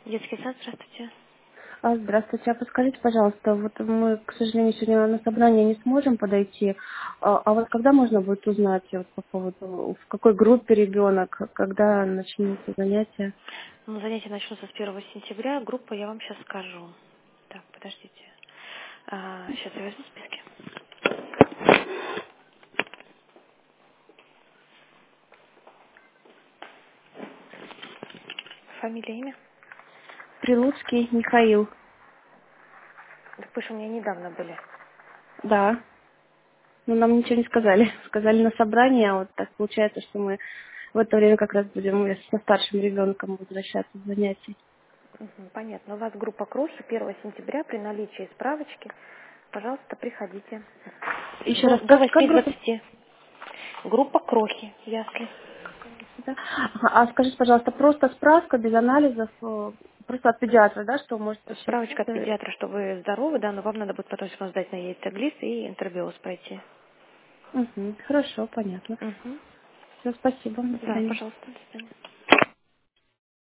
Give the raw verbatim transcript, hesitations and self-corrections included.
Детский сад, здравствуйте. А, Здравствуйте. А подскажите, пожалуйста, вот мы, к сожалению, сегодня на собрание не сможем подойти. А, а вот когда можно будет узнать вот, по поводу, в какой группе ребенок, когда начнутся занятия? Ну, занятия начнутся с первого сентября. Группа я вам сейчас скажу. Так, подождите. А, сейчас я возьму списки. Фамилия, имя? Прилуцкий Михаил. Так вы же у меня недавно были. Да. Ну, нам ничего не сказали. Сказали на собрании, а вот так получается, что мы в это время как раз будем со старшим ребенком возвращаться с занятий. Мгм, понятно. У вас группа крохи первого сентября при наличии справочки. Пожалуйста, приходите. Еще До, раз, до как, как группа? восьми двадцати. Группа крохи, ясли. Да? А, а скажите, пожалуйста, просто справка без анализов, э, просто от педиатра, да, что может Справочка от случиться? педиатра, что вы здоровы, да, но вам надо будет потом все равно сдать на яйцеглиз и интербиоз пройти. Мгм. Хорошо, понятно. Угу. Все, спасибо, до Да, свидания. пожалуйста, до свидания.